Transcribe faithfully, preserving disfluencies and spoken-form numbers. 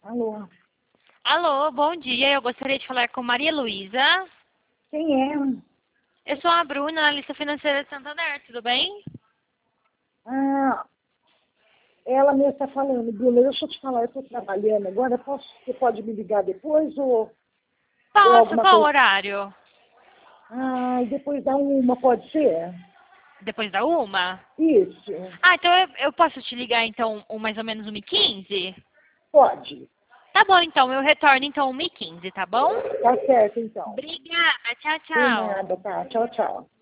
Alô, Alô, bom dia. Eu gostaria de falar com Maria Luísa. quem é? Eu sou a Bruna, analista financeira de Santander, tudo bem? Ah, ela mesmo está falando, Bruna, deixa eu te falar, eu estou trabalhando agora, posso, você pode me ligar depois ou, ou Posso, alguma qual o coisa? horário? Ah, e depois da uma, pode ser? Depois da uma? Isso, Ah, então eu, eu posso te ligar então um, mais ou menos uma e quinze? pode. Tá bom, então, eu retorno então uma e quinze, tá bom? Tá certo, então. Obrigada, tchau, Por tchau. nada, tá? Tchau, tchau.